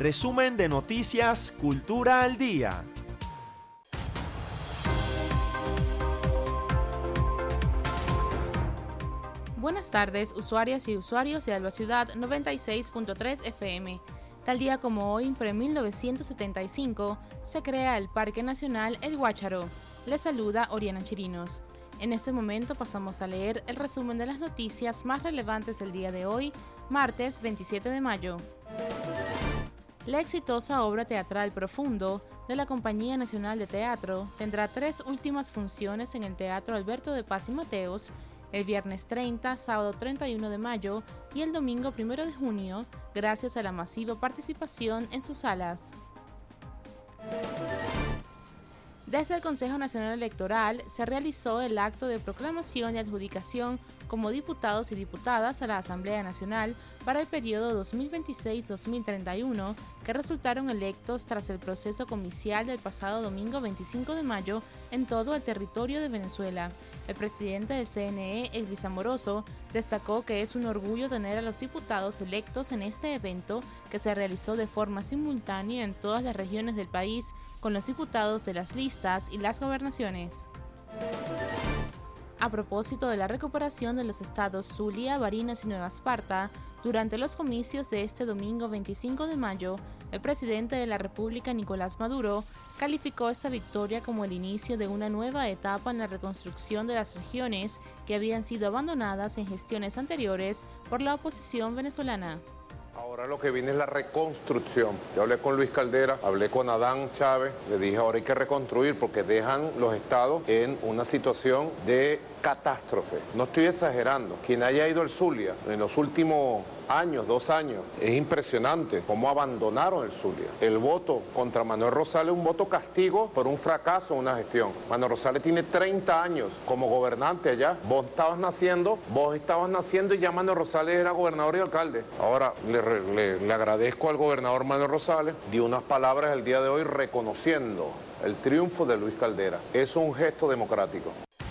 resumen de noticias Cultura al Día. Buenas tardes, usuarias y usuarios de Alba Ciudad 96.3 FM. Tal día como hoy, pero en 1975, se crea el Parque Nacional El Guácharo. Les saluda Oriana Chirinos. En este momento pasamos a leer el resumen de las noticias más relevantes del día de hoy, martes 27 de mayo. La exitosa obra teatral Profundo de la Compañía Nacional de Teatro tendrá 3 últimas funciones en el Teatro Alberto de Paz y Mateos, el viernes 30, sábado 31 de mayo y el domingo 1 de junio, gracias a la masiva participación en sus salas. Desde el Consejo Nacional Electoral se realizó el acto de proclamación y adjudicación como diputados y diputadas a la Asamblea Nacional para el periodo 2026-2031, que resultaron electos tras el proceso comicial del pasado domingo 25 de mayo en todo el territorio de Venezuela. El presidente del CNE, Elvis Amoroso, destacó que es un orgullo tener a los diputados electos en este evento que se realizó de forma simultánea en todas las regiones del país, con los diputados de las listas y las gobernaciones. A propósito de la recuperación de los estados Zulia, Barinas y Nueva Esparta, durante los comicios de este domingo 25 de mayo, el presidente de la República, Nicolás Maduro, calificó esta victoria como el inicio de una nueva etapa en la reconstrucción de las regiones que habían sido abandonadas en gestiones anteriores por la oposición venezolana. Ahora lo que viene es la reconstrucción. Yo hablé con Luis Caldera, hablé con Adán Chávez, le dije ahora hay que reconstruir porque dejan los estados en una situación de catástrofe. No estoy exagerando. Quien haya ido al Zulia en los últimos años, 2 años, es impresionante cómo abandonaron el Zulia. El voto contra Manuel Rosales es un voto castigo por un fracaso en una gestión. Manuel Rosales tiene 30 años como gobernante allá. Vos estabas naciendo y ya Manuel Rosales era gobernador y alcalde. Ahora le agradezco al gobernador Manuel Rosales, dio unas palabras el día de hoy reconociendo el triunfo de Luis Caldera. Es un gesto democrático.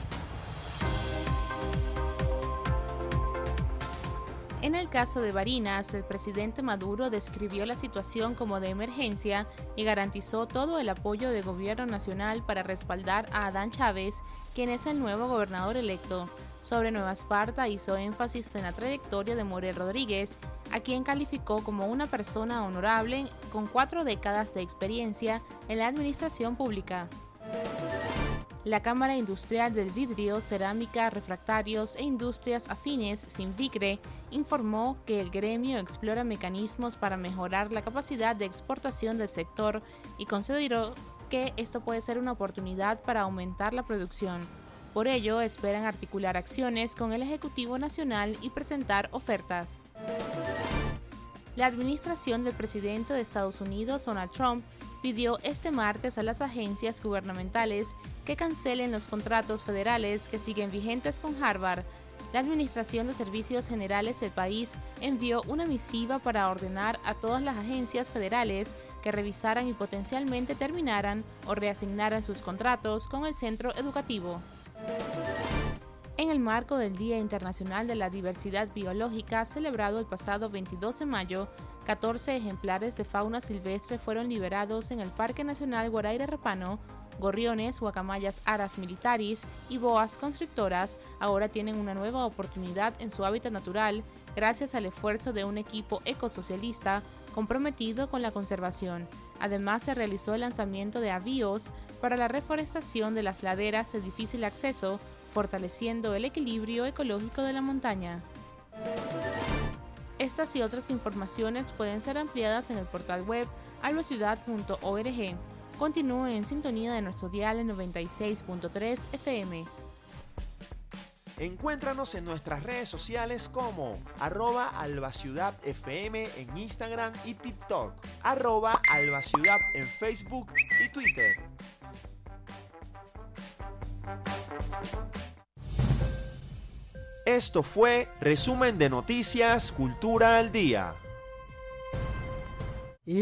En el caso de Barinas, el presidente Maduro describió la situación como de emergencia y garantizó todo el apoyo del gobierno nacional para respaldar a Adán Chávez, quien es el nuevo gobernador electo. Sobre Nueva Esparta hizo énfasis en la trayectoria de Morel Rodríguez, a quien calificó como una persona honorable con 4 décadas de experiencia en la administración pública. La Cámara Industrial del Vidrio, Cerámica, Refractarios e Industrias Afines, Sinvicre, informó que el gremio explora mecanismos para mejorar la capacidad de exportación del sector y consideró que esto puede ser una oportunidad para aumentar la producción. Por ello, esperan articular acciones con el Ejecutivo Nacional y presentar ofertas. La administración del presidente de Estados Unidos, Donald Trump, pidió este martes a las agencias gubernamentales que cancelen los contratos federales que siguen vigentes con Harvard. La Administración de Servicios Generales del país envió una misiva para ordenar a todas las agencias federales que revisaran y potencialmente terminaran o reasignaran sus contratos con el centro educativo. En el marco del Día Internacional de la Diversidad Biológica, celebrado el pasado 22 de mayo, 14 ejemplares de fauna silvestre fueron liberados en el Parque Nacional Guaraíra Repano. Gorriones, guacamayas aras militaris y boas constrictoras ahora tienen una nueva oportunidad en su hábitat natural gracias al esfuerzo de un equipo ecosocialista comprometido con la conservación. Además, se realizó el lanzamiento de avíos para la reforestación de las laderas de difícil acceso, fortaleciendo el equilibrio ecológico de la montaña. Estas y otras informaciones pueden ser ampliadas en el portal web albaciudad.org. Continúen en sintonía de nuestro dial en 96.3 FM. Encuéntranos en nuestras redes sociales como @albaciudadfm en Instagram y TikTok, @albaciudad en Facebook y Twitter. Esto fue Resumen de Noticias Cultura al Día.